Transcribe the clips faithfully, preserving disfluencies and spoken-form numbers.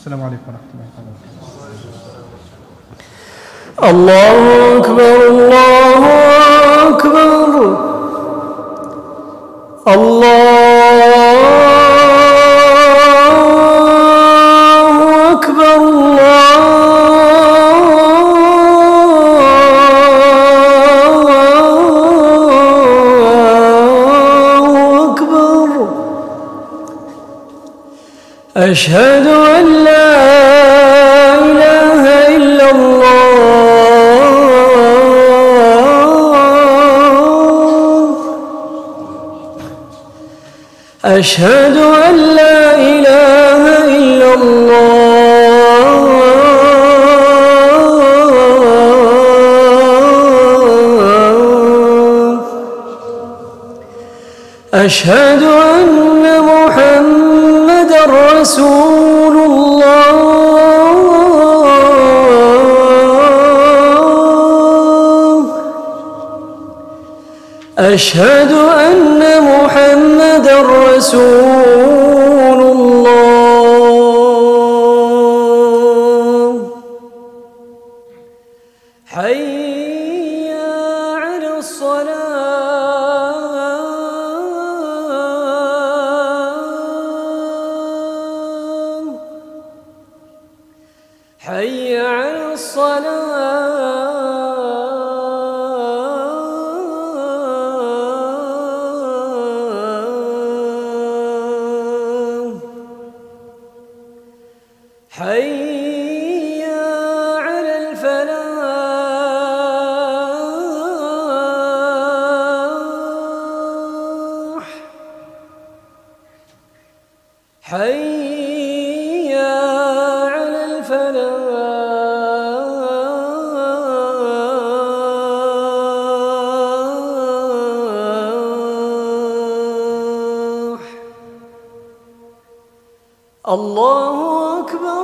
السلام عليكم ورحمة الله وبركاته. الله أكبر الله أكبر الله أكبر الله أكبر. أشهد أن لا إله إلا الله أشهد أن لا إله إلا الله أشهد أن محمدًا رسول الله أشهد أن محمدًا رسول الله. حي على الصلاة حي على الصلاة حي على الفلاح حي على الفلاح. الله أكبر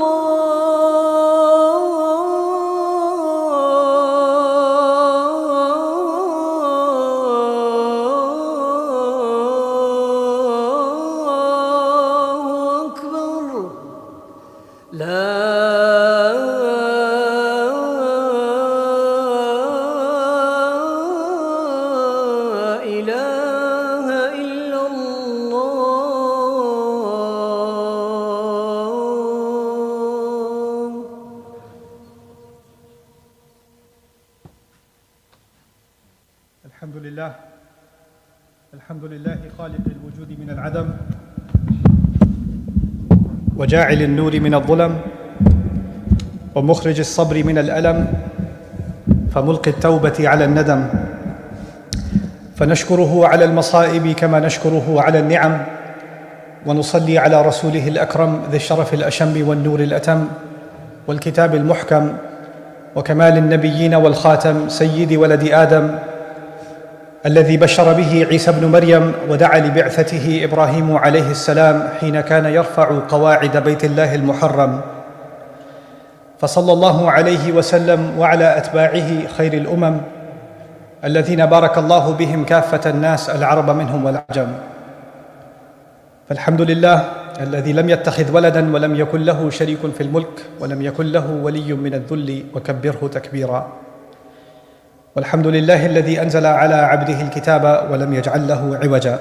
الله أكبر. لا إله إلا الله. الحمد لله الحمد لله خالق الوجود من العدم وجاعل النور من الظلم ومخرج الصبر من الألم فملقي التوبة على الندم. فنشكره على المصائب كما نشكره على النعم، ونصلي على رسوله الأكرم ذي الشرف الأشم والنور الأتم والكتاب المحكم وكمال النبيين والخاتم سيد ولد آدم الذي بشر به عيسى ابن مريم ودعا لبعثته إبراهيم عليه السلام حين كان يرفع قواعد بيت الله المحرم. فصلى الله عليه وسلم وعلى أتباعه خير الأمم الذين بارك الله بهم كافة الناس العرب منهم والعجم. فالحمد لله الذي لم يتخذ ولدا ولم يكن له شريك في الملك ولم يكن له ولي من الذل وكبره تكبيرا. والحمد لله الذي أنزل على عبده الكتاب ولم يجعل له عوجا.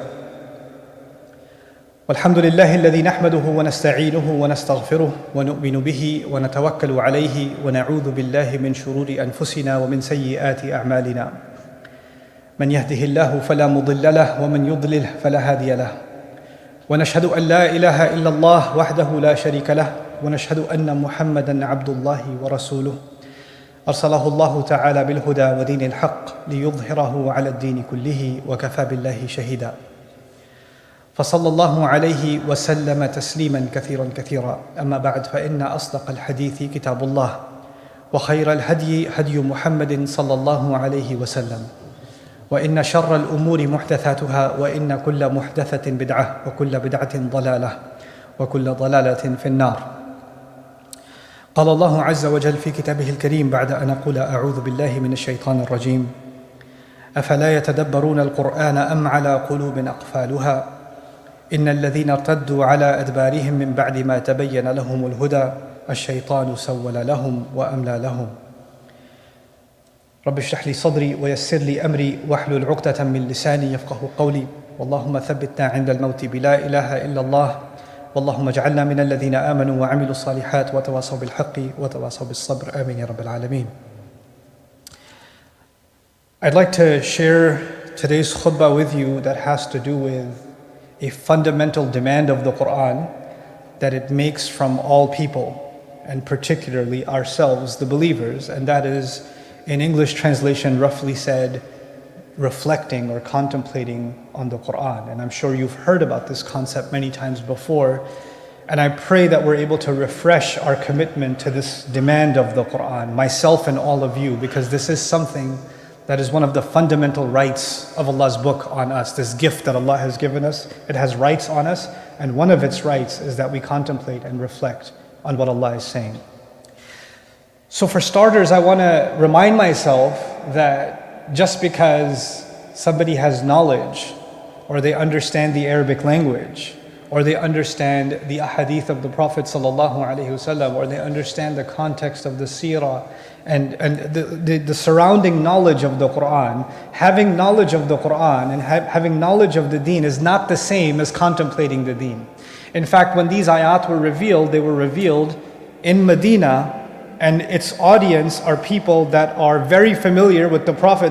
والحمد لله الذي نحمده ونستعينه ونستغفره ونؤمن به ونتوكل عليه ونعوذ بالله من شرور أنفسنا ومن سيئات أعمالنا. من يهده الله فلا مضل له ومن يضلله فلا هادي له. ونشهد أن لا إله إلا الله وحده لا شريك له، ونشهد أن محمدًا عبد الله ورسوله أرسله الله تعالى بالهدى ودين الحق ليظهره على الدين كله وكفى بالله شهيدا. فصلى الله عليه وسلم تسليما كثيرا كثيرا. أما بعد، فإن أصدق الحديث كتاب الله، وخير الهدي هدي محمد صلى الله عليه وسلم، وإن شر الأمور محدثاتها، وإن كل محدثة بدعة، وكل بدعة ضلالة، وكل ضلالة في النار. قال الله عز وجل في كتابه الكريم بعد أن أقول أعوذ بالله من الشيطان الرجيم: أفلا يتدبرون القرآن أم على قلوب أقفالها إن الذين ارتدوا على أدبارهم من بعد ما تبين لهم الهدى الشيطان سول لهم وأملى لهم. رب اشرح لي صدري ويسر لي أمري واحلل عقدة من لساني يفقه قولي. اللهم ثبتنا عند الموت بلا إله إلا الله. اللهم اجعلنا من الذين آمنوا وعملوا الصالحات وتواصوا بالحق وتواصوا بالصبر. آمين يا رب العالمين. I'd like to share today's khutbah with you that has to do with a fundamental demand of the Quran that it makes from all people, and particularly ourselves, the believers, and that is, in English translation, roughly said, reflecting or contemplating on the Quran. And I'm sure you've heard about this concept many times before, and I pray that we're able to refresh our commitment to this demand of the Quran, myself and all of you, because this is something that is one of the fundamental rights of Allah's book on us, this gift that Allah has given us. It has rights on us, and one of its rights is that we contemplate and reflect on what Allah is saying. So for starters, I want to remind myself that just because somebody has knowledge, or they understand the Arabic language, or they understand the ahadith of the Prophet ﷺ, or they understand the context of the seerah, and, and the, the, the surrounding knowledge of the Quran, having knowledge of the Quran and ha- having knowledge of the deen is not the same as contemplating the deen. In fact, when these ayat were revealed, they were revealed in Medina, and its audience are people that are very familiar with the Prophet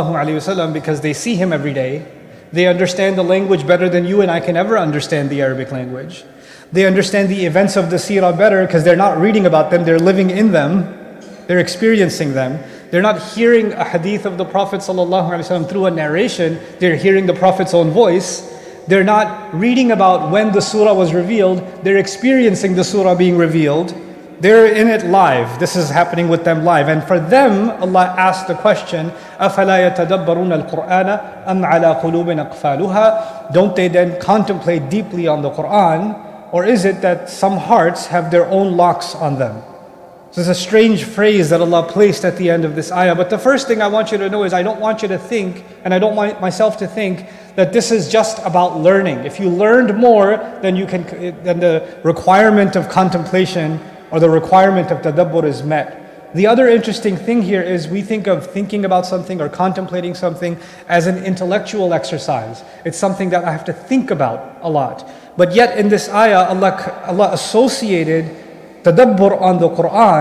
ﷺ because they see him every day. They understand the language better than you and I can ever understand the Arabic language. They understand the events of the seerah better because they're not reading about them, they're living in them. They're experiencing them. They're not hearing a hadith of the Prophet ﷺ through a narration. They're hearing the Prophet's own voice. They're not reading about when the surah was revealed. They're experiencing the surah being revealed. They're in it live. This is happening with them live. And for them, Allah asked the question, أَفَلَا يَتَدَبَّرُونَ الْقُرْآنَ أَمْ عَلَىٰ قُلُوبٍ أَقْفَالُهَا. Don't they then contemplate deeply on the Quran? Or is it that some hearts have their own locks on them? So it's a strange phrase that Allah placed at the end of this ayah. But the first thing I want you to know is I don't want you to think, and I don't want myself to think, that this is just about learning. If you learned more, then you can, then the requirement of contemplation or the requirement of tadabbur is met. The other interesting thing here is we think of thinking about something or contemplating something as an intellectual exercise. It's something that I have to think about a lot. But yet in this ayah, Allah, Allah associated tadabbur on the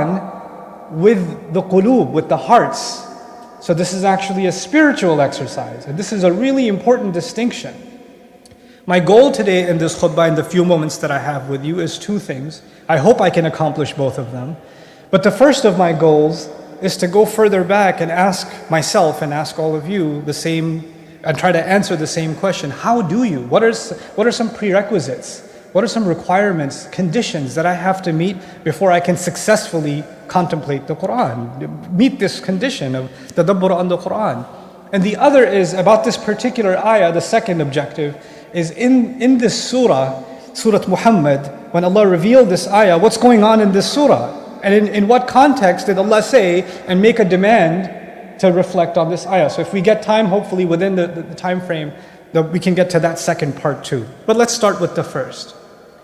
Quran with the qulub, with the hearts. So this is actually a spiritual exercise. And this is a really important distinction. My goal today in this khutbah, in the few moments that I have with you, is two things. I hope I can accomplish both of them. But the first of my goals is to go further back and ask myself and ask all of you the same, and try to answer the same question. How do you? What are, what are some prerequisites? What are some requirements, conditions that I have to meet before I can successfully contemplate the Quran? Meet this condition of tadabbur on the Quran. And the other is about this particular ayah, the second objective, is in, in this surah, Surah Muhammad, when Allah revealed this ayah, what's going on in this surah? And in, in what context did Allah say and make a demand to reflect on this ayah? So if we get time, hopefully within the, the, the time frame, that we can get to that second part too. But let's start with the first.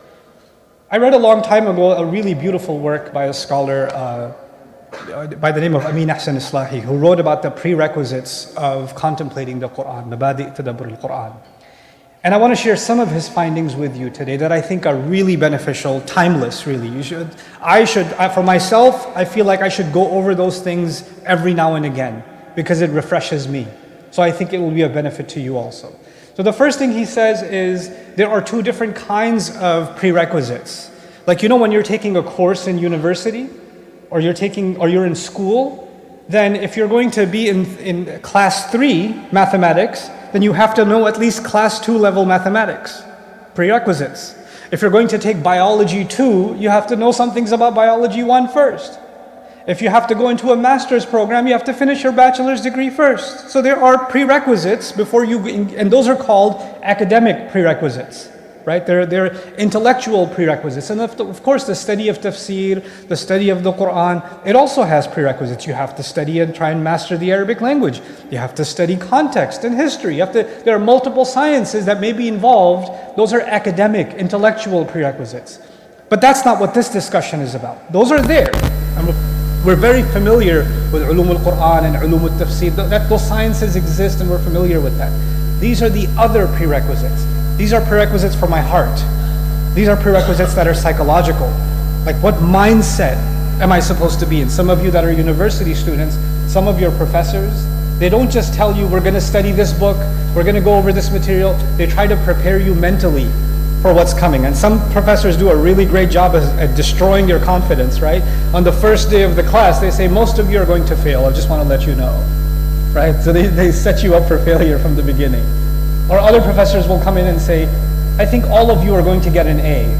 I read a long time ago a really beautiful work by a scholar uh, by the name of Amin Ahsan Islahi, who wrote about the prerequisites of contemplating the Quran, Mabadi' Tadabbur al-Quran. And I want to share some of his findings with you today that I think are really beneficial, timeless really. You should, I should, I, for myself, I feel like I should go over those things every now and again because it refreshes me. So I think it will be a benefit to you also. So the first thing he says is there are two different kinds of prerequisites. Like, you know, when you're taking a course in university, or you're taking, or you're in school, then if you're going to be in, in class three mathematics, then you have to know at least class two level mathematics, prerequisites. If you're going to take biology two, you have to know some things about biology one first. If you have to go into a master's program, you have to finish your bachelor's degree first. So there are prerequisites before you, and those are called academic prerequisites, right? They're, they're intellectual prerequisites. And of, of course, the study of tafsir, the study of the Quran, it also has prerequisites. You have to study and try and master the Arabic language. You have to study context and history. You have to, there are multiple sciences that may be involved. Those are academic, intellectual prerequisites. But that's not what this discussion is about. Those are there. And we're very familiar with ulum al-Quran and ulum al-tafsir. That those sciences exist and we're familiar with that. These are the other prerequisites. These are prerequisites for my heart. These are prerequisites that are psychological. Like, what mindset am I supposed to be in? Some of you that are university students, some of your professors, they don't just tell you, we're going to study this book, we're going to go over this material. They try to prepare you mentally for what's coming. And some professors do a really great job at, at destroying your confidence, right? On the first day of the class, they say, most of you are going to fail. I just want to let you know, right? So they, they set you up for failure from the beginning. Or other professors will come in and say, I think all of you are going to get an A,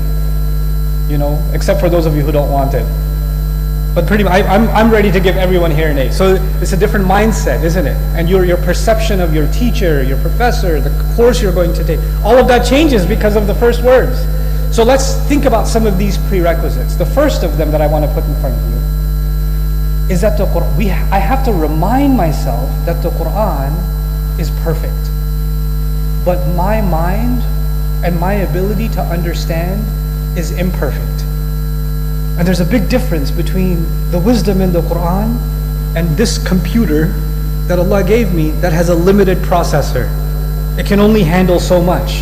you know, except for those of you who don't want it. But pretty much, I, I'm, I'm ready to give everyone here an A. So it's a different mindset, isn't it? And your, your perception of your teacher, your professor, the course you're going to take, all of that changes because of the first words. So let's think about some of these prerequisites. The first of them that I want to put in front of you is that the Quran, we, I have to remind myself that the Quran is perfect. But my mind and my ability to understand is imperfect. And there's a big difference between the wisdom in the Quran and this computer that Allah gave me that has a limited processor. It can only handle so much.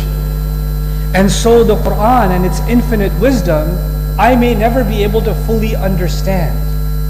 And so the Quran and its infinite wisdom, I may never be able to fully understand.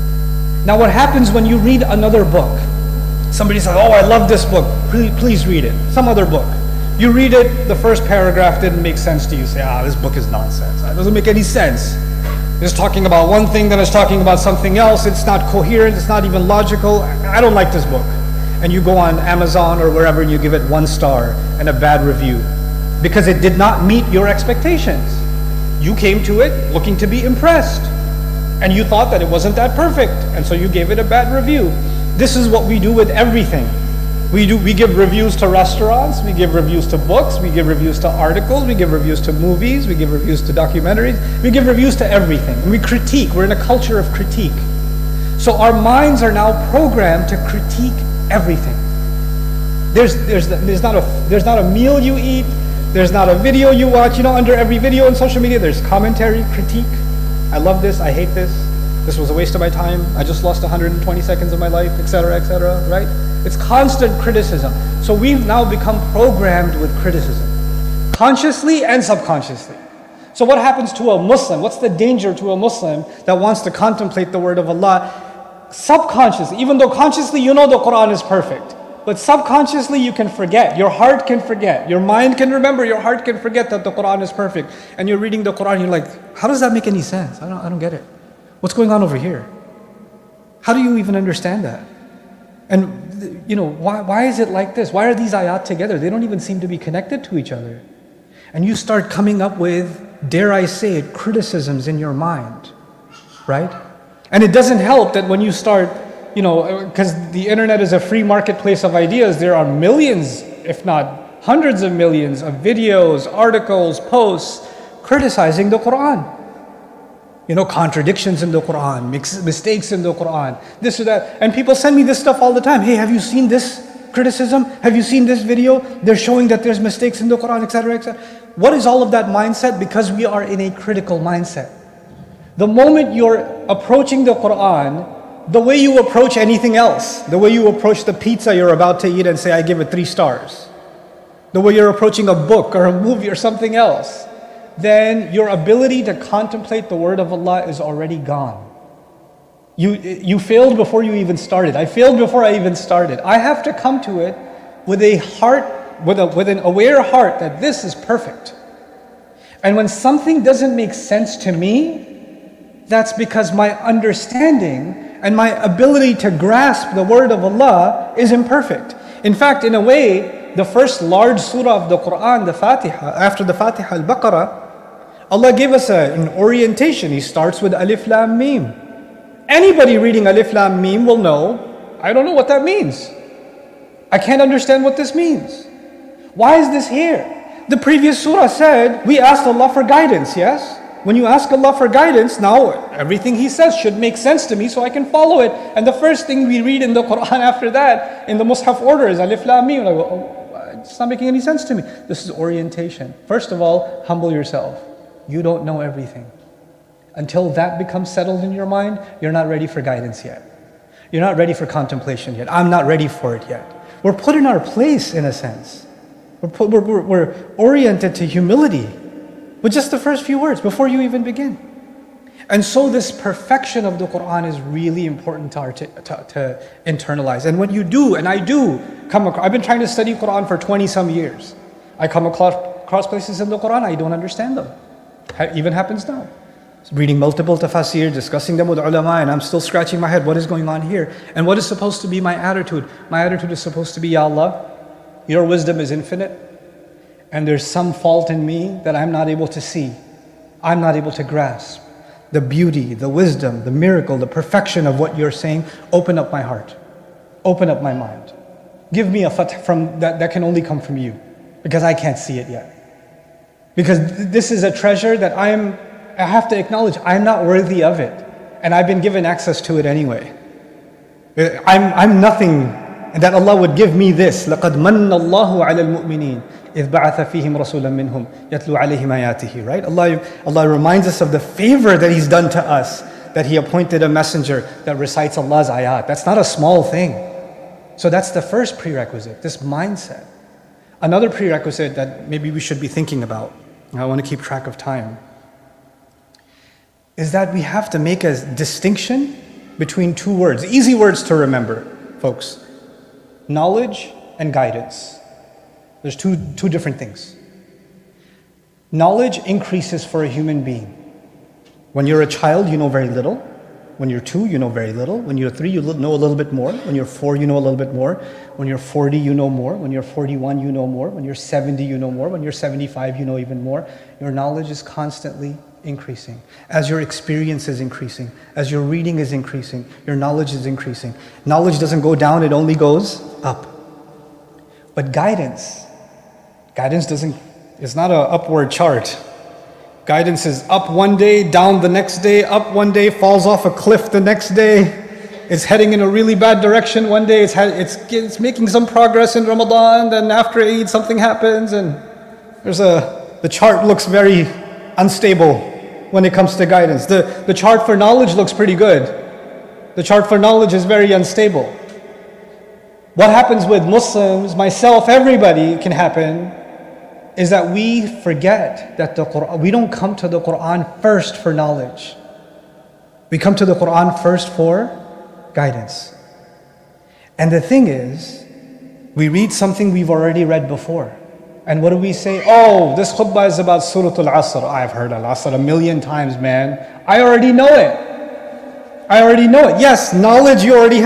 Now what happens when you read another book? Somebody says, oh, I love this book, please, please read it. Some other book. You read it, the first paragraph didn't make sense to you. You say, ah, this book is nonsense. It doesn't make any sense. It's talking about one thing, then it's talking about something else. It's not coherent, it's not even logical. I don't like this book. And you go on Amazon or wherever and you give it one star and a bad review because it did not meet your expectations. You came to it looking to be impressed and you thought that it wasn't that perfect, and so you gave it a bad review. This is what we do with everything. We do. We give reviews to restaurants, we give reviews to books, we give reviews to articles, we give reviews to movies, we give reviews to documentaries, we give reviews to everything. And we critique. We're in a culture of critique. So our minds are now programmed to critique everything. There's, there's, there's, not a, there's not a meal you eat, there's not a video you watch. You know, under every video on social media, there's commentary, critique. I love this, I hate this. This was a waste of my time. I just lost one hundred twenty seconds of my life, et cetera, et cetera, right? It's constant criticism. So we've now become programmed with criticism, consciously and subconsciously. So what happens to a Muslim? What's the danger to a Muslim that wants to contemplate the word of Allah? Subconsciously, even though consciously you know the Quran is perfect, but subconsciously you can forget. Your heart can forget. Your mind can remember. Your heart can forget that the Quran is perfect. And you're reading the Quran, you're like, how does that make any sense? I don't, I don't get it. What's going on over here? How do you even understand that? And you know, why, why is it like this? Why are these ayat together? They don't even seem to be connected to each other. And you start coming up with, dare I say it, criticisms in your mind, right? And it doesn't help that when you start, you know, because the internet is a free marketplace of ideas, there are millions, if not hundreds of millions of videos, articles, posts criticizing the Quran. You know, contradictions in the Quran, mix, mistakes in the Quran, this or that. And people send me this stuff all the time. Hey, have you seen this criticism? Have you seen this video? They're showing that there's mistakes in the Quran, et cetera, et cetera. What is all of that mindset? Because we are in a critical mindset. The moment you're approaching the Quran, the way you approach anything else, the way you approach the pizza you're about to eat and say, I give it three stars, the way you're approaching a book or a movie or something else, then your ability to contemplate the word of Allah is already gone. You, you failed before you even started. I failed before I even started. I have to come to it with a heart, with, a, with an aware heart that this is perfect. And when something doesn't make sense to me, that's because my understanding and my ability to grasp the word of Allah is imperfect. In fact, in a way, the first large surah of the Quran, the Fatiha, after the Fatiha, Al-Baqarah, Allah gave us a, an orientation. He starts with Alif Lam Mim. Anybody reading Alif Lam Mim will know, I don't know what that means. I can't understand what this means. Why is this here? The previous surah said, we asked Allah for guidance, yes? When you ask Allah for guidance, now everything He says should make sense to me so I can follow it. And the first thing we read in the Quran after that, in the Mus'haf order, is Alif Lam Mim. Like, oh, it's not making any sense to me. This is orientation. First of all, humble yourself. You don't know everything. Until that becomes settled in your mind, you're not ready for guidance yet. You're not ready for contemplation yet. I'm not ready for it yet. We're put in our place in a sense. We're, put, we're, we're, we're oriented to humility with just the first few words before you even begin. And so this perfection of the Quran is really important to, to, to internalize. And when you do, and I do come across, I've been trying to study Quran for twenty some years. I come across, across places in the Quran, I don't understand them. It even happens now. Reading multiple tafsir, discussing them with ulama, and I'm still scratching my head, what is going on here? And what is supposed to be my attitude? My attitude is supposed to be, Ya Allah, your wisdom is infinite, and there's some fault in me that I'm not able to see. I'm not able to grasp the beauty, the wisdom, the miracle, the perfection of what you're saying. Open up my heart. Open up my mind. Give me a fath from that, that can only come from you, because I can't see it yet. Because th this is a treasure that I am I have to acknowledge I'm not worthy of it. And I've been given access to it anyway. I'm, I'm nothing. And that Allah would give me this. لَقَدْ مَنَّ اللَّهُ عَلَى الْمُؤْمِنِينَ إِذْ بَعَثَ فِيهِمْ رَسُولًا مِّنْهُمْ يَتْلُو عَلَيْهِمْ آيَاتِهِ. Right? Allah, Allah reminds us of the favor that He's done to us. That He appointed a messenger that recites Allah's ayat. That's not a small thing. So that's the first prerequisite, this mindset. Another prerequisite that maybe we should be thinking about, I want to keep track of time, is that we have to make a distinction between two words, easy words to remember, folks. Knowledge and guidance. There's two, two different things. Knowledge increases for a human being. When you're a child, you know very little. When you're two, you know very little. When you're three, you know a little bit more. When you're four, you know a little bit more. When you're forty, you know more. When you're forty-one, you know more. When you're seventy, you know more. When you're seventy-five, you know even more. Your knowledge is constantly increasing. As your experience is increasing, as your reading is increasing, your knowledge is increasing. Knowledge doesn't go down, it only goes up. But guidance, guidance doesn't, it's not an upward chart. Guidance is up one day, down the next day, up one day, falls off a cliff the next day. It's heading in a really bad direction one day, it's, it's, it's making some progress in Ramadan, then after Eid something happens and there's a, the chart looks very unstable when it comes to guidance. The, the chart for knowledge looks pretty good. The chart for knowledge is very unstable. What happens with Muslims, myself, everybody can happen, is that we forget that the Quran, we don't come to the Quran first for knowledge. We come to the Quran first for guidance. And the thing is, we read something we've already read before. And what do we say? Oh, this khutbah is about Surah Al-Asr. I've heard Al-Asr a million times, man. I already know it. I already know it. Yes, knowledge you already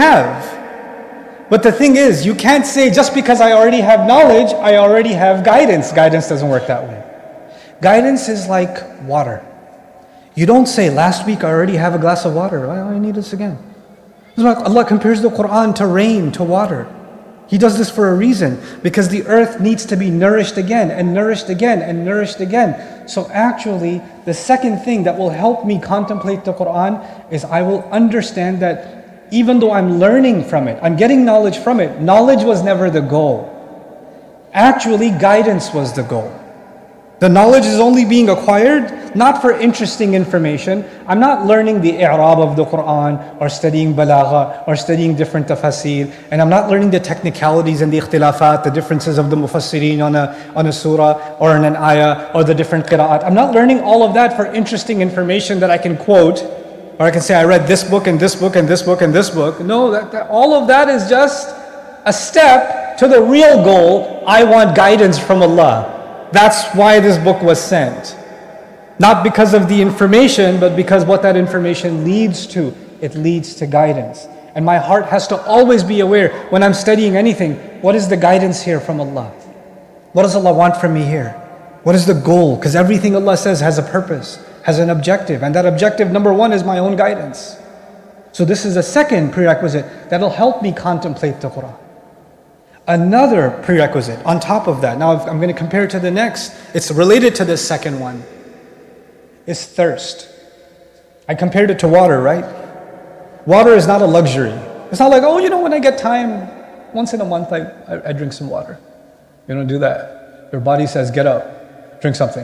have. But the thing is, you can't say just because I already have knowledge, I already have guidance. Guidance doesn't work that way. Guidance is like water. You don't say, last week I already have a glass of water. I need this again. Allah compares the Quran to rain, to water. He does this for a reason, because the earth needs to be nourished again and nourished again and nourished again. So actually, the second thing that will help me contemplate the Quran is I will understand that even though I'm learning from it, I'm getting knowledge from it, knowledge was never the goal. Actually, guidance was the goal. The knowledge is only being acquired not for interesting information. I'm not learning the i'rab of the Quran or studying balagha or studying different tafasir, and I'm not learning the technicalities and the ikhtilafat, the differences of the mufassirin on a, on a surah or in an ayah or the different qira'at. I'm not learning all of that for interesting information that I can quote, or I can say I read this book and this book and this book and this book. No, that, that, all of that is just a step to the real goal. I want guidance from Allah. That's why this book was sent. Not because of the information, but because what that information leads to. It leads to guidance. And my heart has to always be aware when I'm studying anything, what is the guidance here from Allah? What does Allah want from me here? What is the goal? Because everything Allah says has a purpose, has an objective. And that objective, number one, is my own guidance. So this is a second prerequisite that'll help me contemplate the Quran. Another prerequisite on top of that, now I'm going to compare it to the next, it's related to this second one, is thirst. I compared it to water, right? Water is not a luxury. It's not like, oh, you know, when I get time, once in a month, I, I, I drink some water. You don't do that. Your body says, get up, drink something.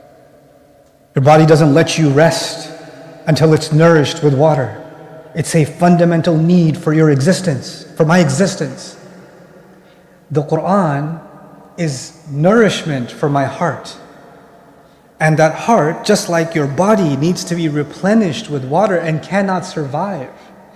Your body doesn't let you rest until it's nourished with water. It's a fundamental need for your existence, for my existence. The Quran is nourishment for my heart. And that heart, just like your body, needs to be replenished with water and cannot survive.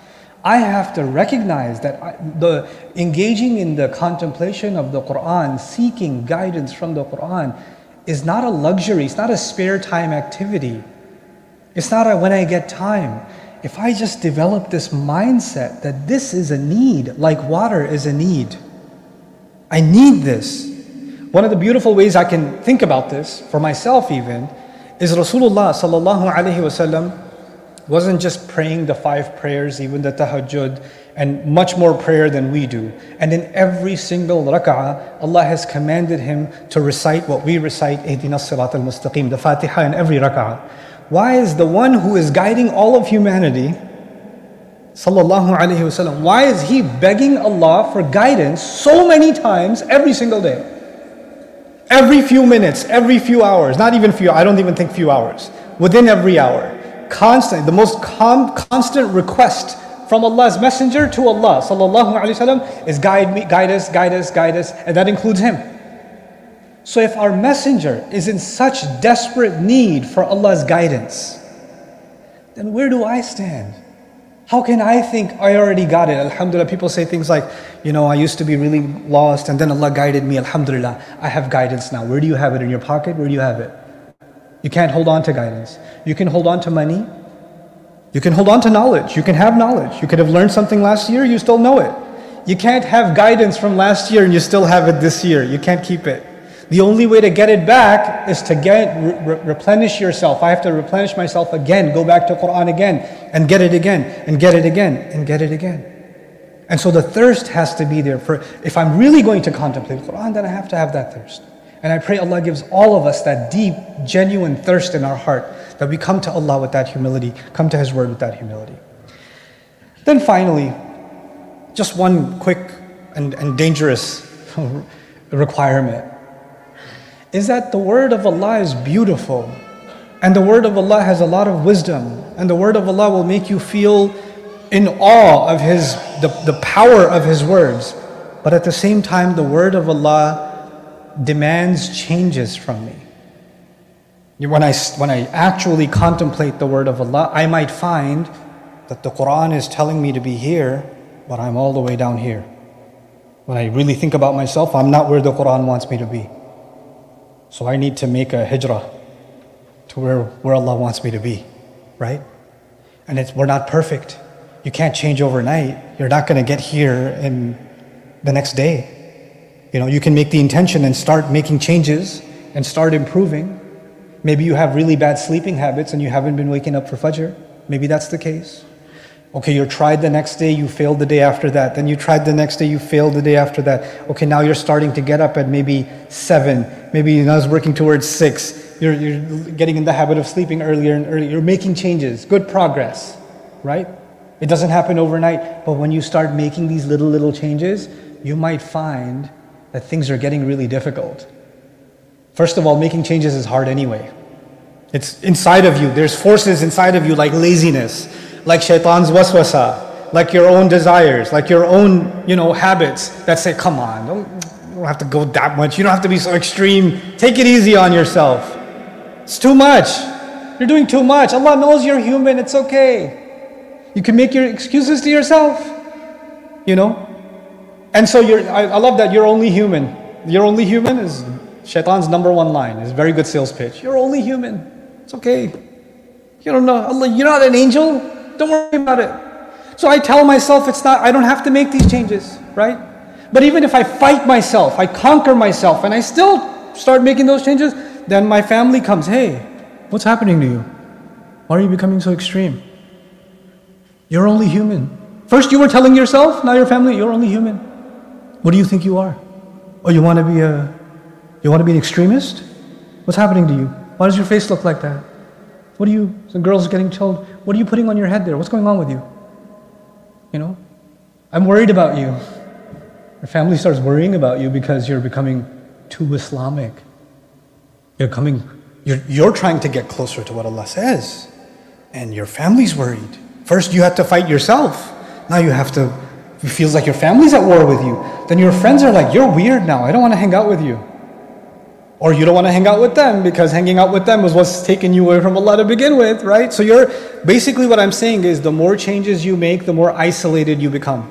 I have to recognize that I, the engaging in the contemplation of the Quran, seeking guidance from the Quran, is not a luxury, it's not a spare time activity. It's not a when I get time. If I just develop this mindset that this is a need, like water is a need. I need this. One of the beautiful ways I can think about this, for myself even, is Rasulullah sallallahu alaihi wasallam wasn't just praying the five prayers, even the tahajjud, and much more prayer than we do. And in every single rak'ah, Allah has commanded him to recite what we recite, Ihdina as-sirat al-mustaqim, the Fatiha in every rak'ah. Why is the one who is guiding all of humanity, sallallahu alaihi wasallam, why is he begging Allah for guidance so many times every single day? Every few minutes, every few hours, not even few, I don't even think few hours, within every hour. Constant, the most com- constant request from Allah's messenger to Allah sallallahu alaihi wasallam is guide me, guide us, guide us, guide us, and that includes him. So if our messenger is in such desperate need for Allah's guidance, then where do I stand? How can I think I already got it? Alhamdulillah, people say things like, you know, I used to be really lost and then Allah guided me. Alhamdulillah, I have guidance now. Where do you have it? In your pocket? Where do you have it? You can't hold on to guidance. You can hold on to money. You can hold on to knowledge. You can have knowledge. You could have learned something last year, you still know it. You can't have guidance from last year and you still have it this year. You can't keep it. The only way to get it back is to get re- replenish yourself. I have to replenish myself again, go back to Quran again, and get it again, and get it again, and get it again. And so the thirst has to be there. For if I'm really going to contemplate Quran, then I have to have that thirst. And I pray Allah gives all of us that deep, genuine thirst in our heart, that we come to Allah with that humility, come to His word with that humility. Then finally, just one quick and, and dangerous requirement is that the word of Allah is beautiful, and the word of Allah has a lot of wisdom, and the word of Allah will make you feel in awe of His, the, the power of His words. But at the same time, the word of Allah demands changes from me. When I, when I actually contemplate the word of Allah, I might find that the Quran is telling me to be here, but I'm all the way down here. When I really think about myself, I'm not where the Quran wants me to be. So I need to make a hijrah to where, where Allah wants me to be, right? And it's, we're not perfect. You can't change overnight. You're not going to get here in the next day. You know, you can make the intention and start making changes and start improving. Maybe you have really bad sleeping habits and you haven't been waking up for Fajr. Maybe that's the case. Okay, you tried the next day, you failed the day after that. Then you tried the next day, you failed the day after that. Okay, now you're starting to get up at maybe seven. Maybe you're not working towards six. You're, you're getting in the habit of sleeping earlier and earlier. You're making changes, good progress, right? It doesn't happen overnight, but when you start making these little, little changes, you might find that things are getting really difficult. First of all, making changes is hard anyway. It's inside of you. There's forces inside of you like laziness, like shaitan's waswasa, like your own desires, like your own, you know, habits that say, come on, don't, you don't have to go that much. You don't have to be so extreme. Take it easy on yourself. It's too much. You're doing too much. Allah knows you're human. It's okay. You can make your excuses to yourself, you know. And so you're, I, I love that you're only human. You're only human is shaitan's number one line. It's a very good sales pitch. You're only human. It's okay. You don't know. Allah, you're not an angel. Don't worry about it. So I tell myself it's not, I don't have to make these changes, right? But even if I fight myself, I conquer myself, and I still start making those changes, then my family comes, hey, what's happening to you? Why are you becoming so extreme? You're only human. First you were telling yourself, now your family, you're only human. What do you think you are? Oh, you want to be a, you want to be an extremist? What's happening to you? Why does your face look like that? What are you, some girls getting told, what are you putting on your head there? What's going on with you? You know, I'm worried about you. Your family starts worrying about you because you're becoming too Islamic. You're coming, you're, you're trying to get closer to what Allah says. And your family's worried. First you have to fight yourself. Now you have to, it feels like your family's at war with you. Then your friends are like, you're weird now, I don't want to hang out with you. Or you don't want to hang out with them because hanging out with them was what's taken you away from Allah to begin with, right? So you're, basically what I'm saying is the more changes you make, the more isolated you become.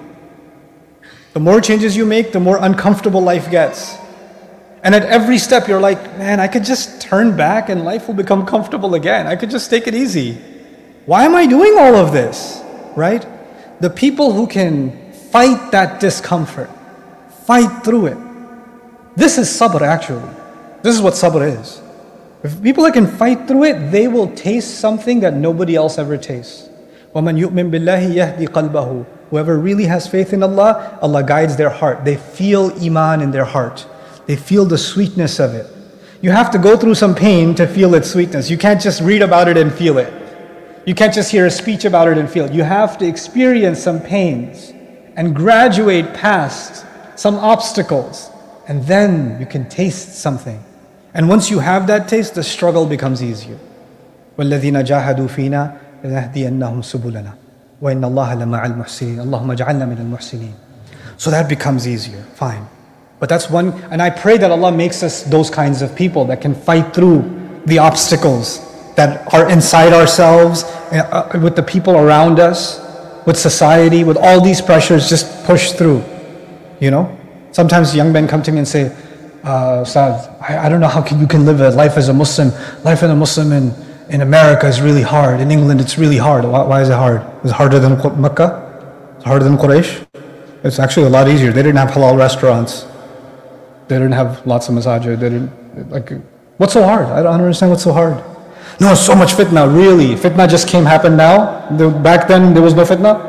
The more changes you make, the more uncomfortable life gets. And at every step you're like, man, I could just turn back and life will become comfortable again. I could just take it easy. Why am I doing all of this, right? The people who can fight that discomfort, fight through it. This is sabr actually. This is what sabr is. If people that can fight through it, they will taste something that nobody else ever tastes. وَمَنْ يُؤْمِن بِاللَّهِ يَهْدِي قَلْبَهُ. Whoever really has faith in Allah, Allah guides their heart. They feel iman in their heart. They feel the sweetness of it. You have to go through some pain to feel its sweetness. You can't just read about it and feel it. You can't just hear a speech about it and feel it. You have to experience some pains and graduate past some obstacles. And then you can taste something. And once you have that taste, the struggle becomes easier. وَالَّذِينَ جَاهَدُوا فِينَا لَنَهْدِيَنَّهُمْ سُبُلَنَا وَإِنَّ اللَّهَ لَمَعَ الْمُحْسِنِينَ اللَّهُمَّ اجْعَلْنَا مِنَ الْمُحْسِنِينَ. So that becomes easier, fine. But that's one, and I pray that Allah makes us those kinds of people that can fight through the obstacles that are inside ourselves, uh, with the people around us, with society, with all these pressures, just push through, you know? Sometimes young men come to me and say, uh, Ustad, I, I don't know how can, you can live a life as a Muslim. Life as a Muslim in, in America is really hard. In England, it's really hard. Why, why is it hard? Is it harder than Mecca? It's harder than Quraysh? It's actually a lot easier. They didn't have halal restaurants. They didn't have lots of masajid. They didn't, like, what's so hard? I don't understand what's so hard. No, so much fitna, really. Fitna just came happen now. The, back then, there was no fitna.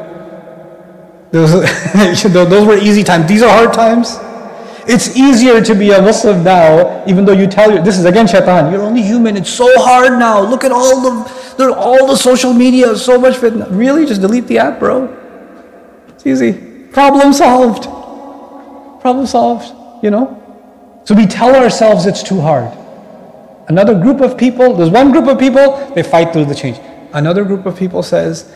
There was, those were easy times. These are hard times. It's easier to be a Muslim now, even though you tell you, this is again shaitan, you're only human, it's so hard now. Look at all the, there all the social media, so much fitna. Really? Just delete the app, bro. It's easy. Problem solved. Problem solved, you know? So we tell ourselves it's too hard. Another group of people, there's one group of people, they fight through the change. Another group of people says,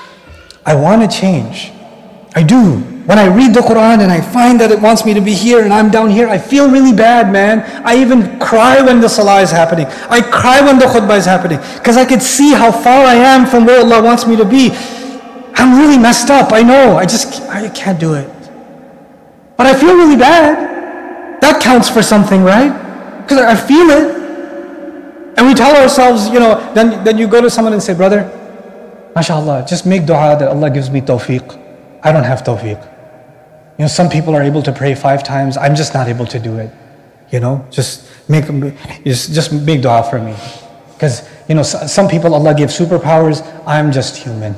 I want to change. I do. When I read the Quran and I find that it wants me to be here and I'm down here, I feel really bad, man. I even cry when the salah is happening. I cry when the khutbah is happening. Because I can see how far I am from where Allah wants me to be. I'm really messed up, I know. I just, I can't do it. But I feel really bad. That counts for something, right? Because I feel it. And we tell ourselves, you know, then, then you go to someone and say, brother, mashallah, just make dua that Allah gives me tawfiq. I don't have tawfiq. You know, some people are able to pray five times. I'm just not able to do it. You know, just make, just, just make dua for me. Because, you know, some people Allah gives superpowers. I'm just human.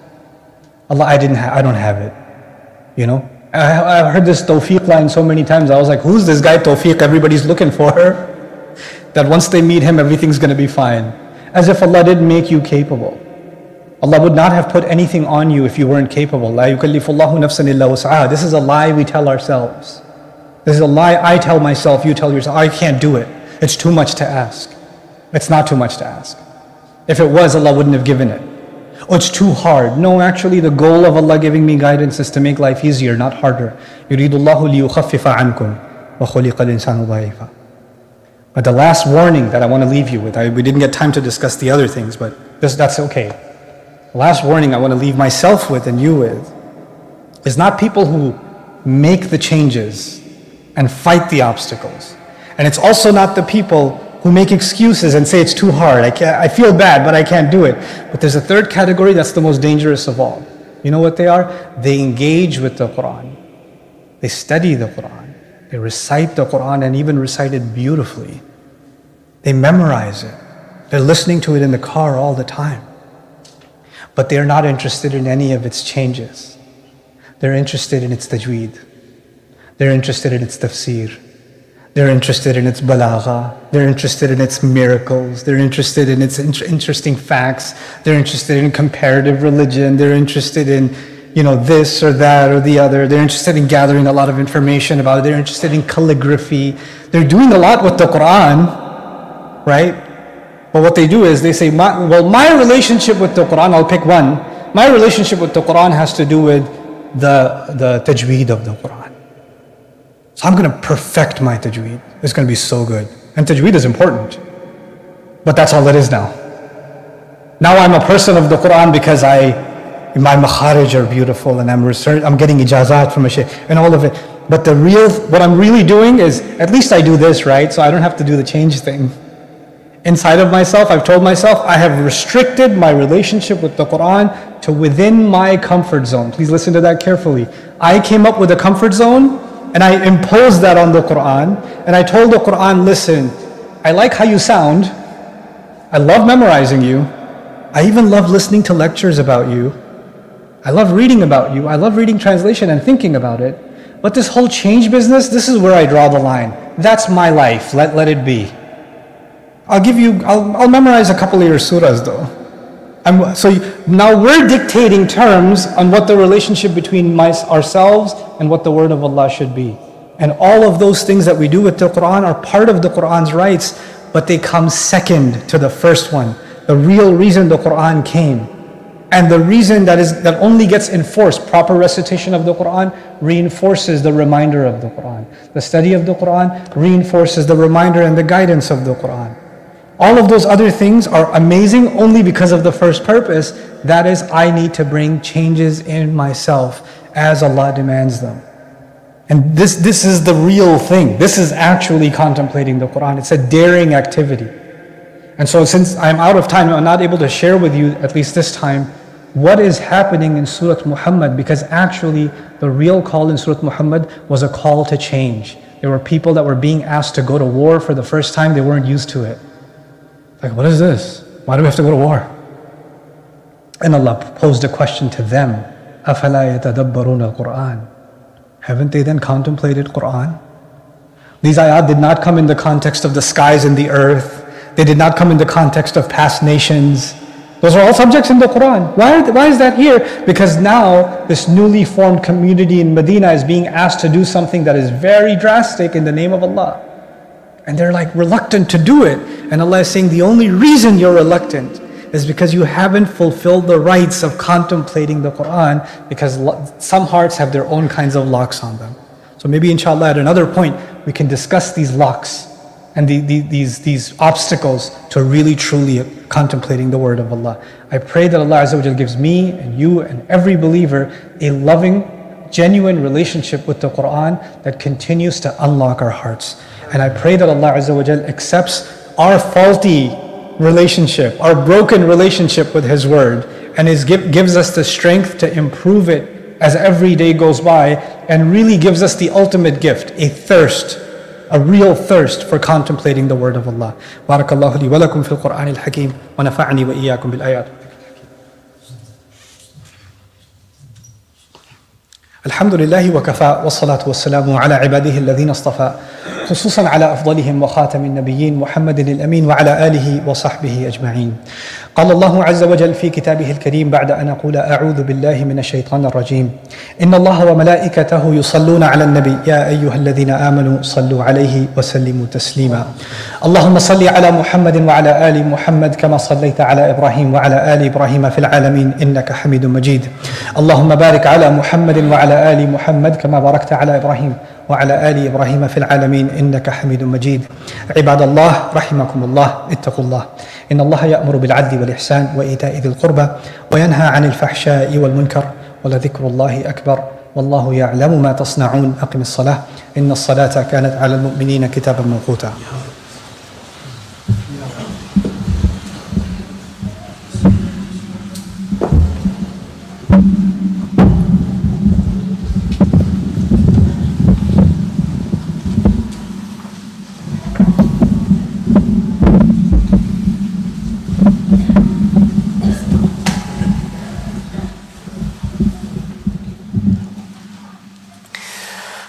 Allah, I didn't, ha I don't have it. You know, I, I've heard this tawfiq line so many times. I was like, who's this guy tawfiq everybody's looking for? That once they meet him, everything's going to be fine. As if Allah didn't make you capable. Allah would not have put anything on you if you weren't capable. لا يكلف الله نفسا إلا وسعها. This is a lie we tell ourselves. This is a lie I tell myself, you tell yourself. I can't do it. It's too much to ask. It's not too much to ask. If it was, Allah wouldn't have given it. Oh, it's too hard. No, actually the goal of Allah giving me guidance is to make life easier, not harder. يريد الله ليخفف عنكم وخلق الإنسان ضعيفا. But the last warning that I want to leave you with, I, we didn't get time to discuss the other things, but this, that's okay. The last warning I want to leave myself with and you with is not people who make the changes and fight the obstacles. And it's also not the people who make excuses and say it's too hard. I, can't, I feel bad, but I can't do it. But there's a third category that's the most dangerous of all. You know what they are? They engage with the Quran. They study the Quran. They recite the Quran and even recite it beautifully. They memorize it. They're listening to it in the car all the time. But they're not interested in any of its changes. They're interested in its tajweed. They're interested in its tafsir. They're interested in its balagha. They're interested in its miracles. They're interested in its in- interesting facts. They're interested in comparative religion. They're interested in, you know, this or that or the other. They're interested in gathering a lot of information about it. They're interested in calligraphy. They're doing a lot with the Quran, right? But what they do is they say, my, well, my relationship with the Quran, I'll pick one. My relationship with the Quran has to do with the, the tajweed of the Quran. So I'm going to perfect my tajweed. It's going to be so good. And tajweed is important. But that's all it is now. Now I'm a person of the Quran because I, my makharij are beautiful and I'm research, I'm getting ijazat from a shaykh and all of it. But the real, what I'm really doing is, at least I do this, right? So I don't have to do the change thing. Inside of myself, I've told myself, I have restricted my relationship with the Quran to within my comfort zone. Please listen to that carefully. I came up with a comfort zone and I imposed that on the Quran. And I told the Quran, listen, I like how you sound. I love memorizing you. I even love listening to lectures about you. I love reading about you. I love reading translation and thinking about it. But this whole change business, this is where I draw the line. That's my life. Let, let it be. I'll give you, I'll, I'll memorize a couple of your surahs though. I'm, so you, now we're dictating terms on what the relationship between my, ourselves and what the word of Allah should be. And all of those things that we do with the Quran are part of the Quran's rights, but they come second to the first one. The real reason the Quran came. And the reason that is that only gets enforced, proper recitation of the Quran reinforces the reminder of the Quran. The study of the Quran reinforces the reminder and the guidance of the Quran. All of those other things are amazing only because of the first purpose. That is, I need to bring changes in myself as Allah demands them. And this, this is the real thing. This is actually contemplating the Quran. It's a daring activity. And so since I'm out of time, I'm not able to share with you, at least this time, what is happening in Surah Muhammad, because actually the real call in Surah Muhammad was a call to change. There were people that were being asked to go to war for the first time. They weren't used to it. Like, what is this? Why do we have to go to war? And Allah posed a question to them. أَفَلَا يَتَدَبَّرُونَ الْقُرْآنَ Haven't they then contemplated Qur'an? These ayat did not come in the context of the skies and the earth. They did not come in the context of past nations. Those are all subjects in the Quran. Why, are, why is that here? Because now this newly formed community in Medina is being asked to do something that is very drastic in the name of Allah. And they're like reluctant to do it. And Allah is saying the only reason you're reluctant is because you haven't fulfilled the rights of contemplating the Quran, because some hearts have their own kinds of locks on them. So maybe inshallah at another point we can discuss these locks and the, the, these, these obstacles to really truly contemplating the word of Allah. I pray that Allah Azza wa Jalla gives me and you and every believer a loving, genuine relationship with the Quran that continues to unlock our hearts. And I pray that Allah Azza wa Jalla accepts our faulty relationship, our broken relationship with His word, and is give, gives us the strength to improve it as every day goes by, and really gives us the ultimate gift, a thirst, a real thirst for contemplating the word of Allah. Barakallahu li wa lakum fil Qur'an al-Hakim wa nafa'ani wa iyyakum bil ayat. Alhamdulillahi wa kafa wa salatu wa salamu ala ibadihi alladhina istafa, خصوصا على أفضلهم وخاتم النبيين محمد الأمين وعلى آله وصحبه أجمعين. قال الله عز وجل في كتابه الكريم بعد أن أقول أعوذ بالله من الشيطان الرجيم إن الله وملائكته يصلون على النبي يا أيها الذين آمنوا صلوا عليه وسلموا تسليما. اللهم صل على محمد وعلى آل محمد كما صليت على إبراهيم وعلى آل إبراهيم في العالمين إنك حميد مجيد. اللهم بارك على محمد وعلى آل محمد كما باركت على إبراهيم وعلى آل إبراهيم في العالمين إنك حميد مجيد. عباد الله رحمكم الله اتقوا الله إن الله يأمر بالعدل والإحسان وإيتاء ذي القربى وينهى عن الفحشاء والمنكر ولذكر الله أكبر والله يعلم ما تصنعون. أقم الصلاة إن الصلاة كانت على المؤمنين كتابا موقوتا.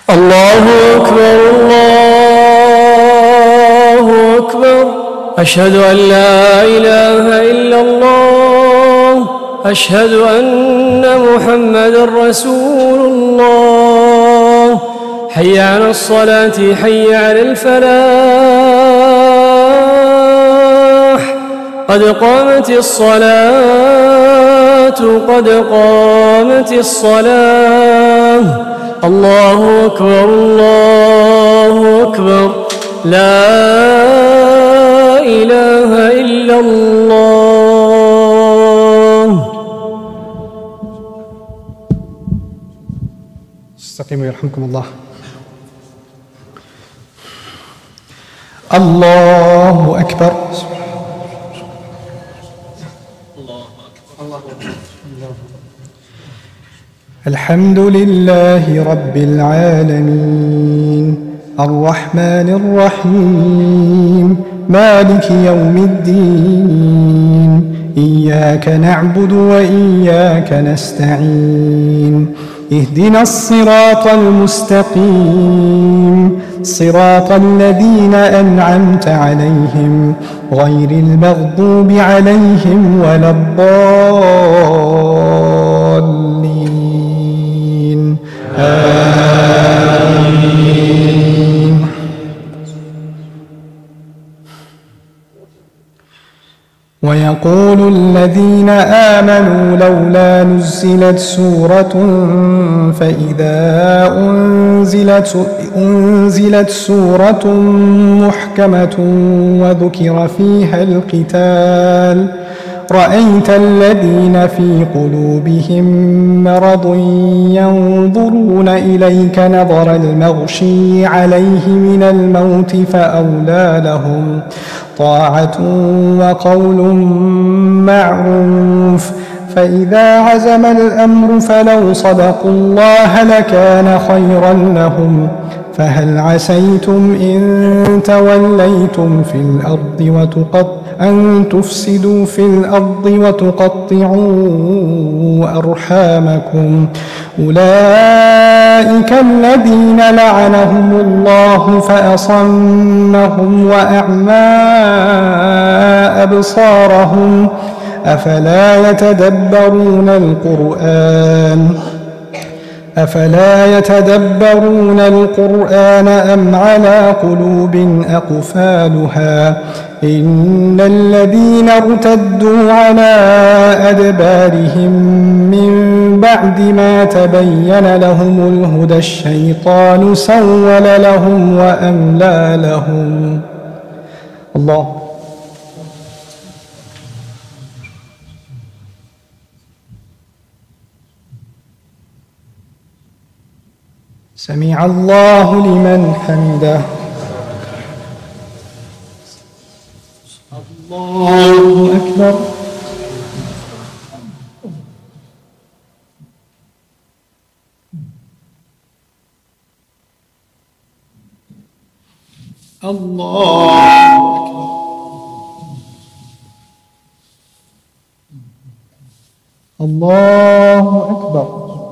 الله أكبر الله أكبر أشهد أن لا إله إلا الله أشهد أن محمدا رسول الله حي على الصلاة حي على الفلاح قد قامت الصلاة قد قامت الصلاة الله أكبر الله أكبر لا إله إلا الله. استقيموا يرحمكم الله. الله أكبر. الحمد لله رب العالمين الرحمن الرحيم مالك يوم الدين إياك نعبد وإياك نستعين اهدنا الصراط المستقيم صراط الذين أنعمت عليهم غير المغضوب عليهم ولا الضالين آمين. ويقول الذين آمنوا لولا نزلت سورة فإذا أنزلت, أنزلت سورة محكمة وذكر فيها القتال رأيت الذين في قلوبهم مرض ينظرون إليك نظر المغشي عليه من الموت فأولى لهم طاعة وقول معروف فإذا عزم الأمر فلو صدقوا الله لكان خيرا لهم فهل عسيتم إن توليتم في الأرض وتقطعوا أن تفسدوا في الأرض وتقطعوا أرحامكم أولئك الذين لعنهم الله فأصمهم وأعمى أبصارهم أفلا يتدبرون القرآن أفلا يتدبرون القرآن أم على قلوب أقفالها إن الذين ارتدوا على أدبارهم من بعد ما تبين لهم الهدى الشيطان سول لهم وأملى لهم. الله. سمع الله لمن حمده. الله أكبر. الله أكبر. الله أكبر.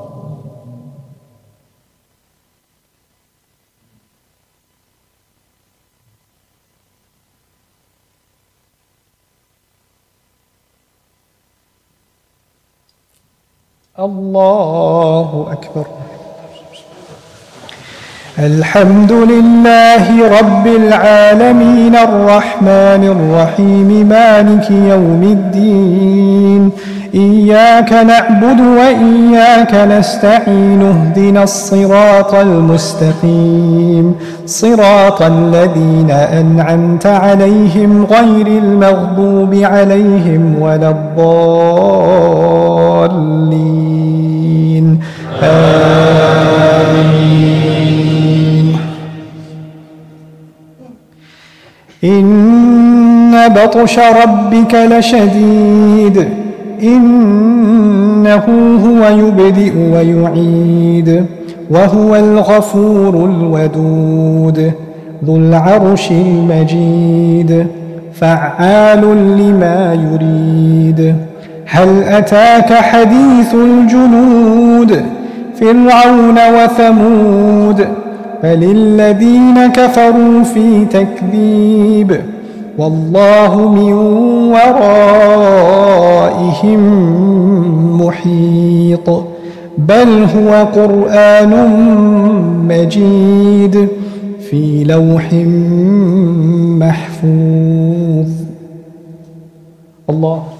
الله أكبر. الحمد لله رب العالمين الرحمن الرحيم مالك يوم الدين إياك نعبد وإياك نستعين اهدنا الصراط المستقيم صراط الذين أنعمت عليهم غير المغضوب عليهم ولا الضالين آمين. إن بطش ربك لشديد إنه هو يبدئ ويعيد وهو الغفور الودود ذو العرش المجيد فعال لما يريد. هل أتاك حديث الجنود فرعون وثمود بل الذين كفروا في تكذيب والله من ورائهم محيط بل هو قرآن مجيد في لوح محفوظ. الله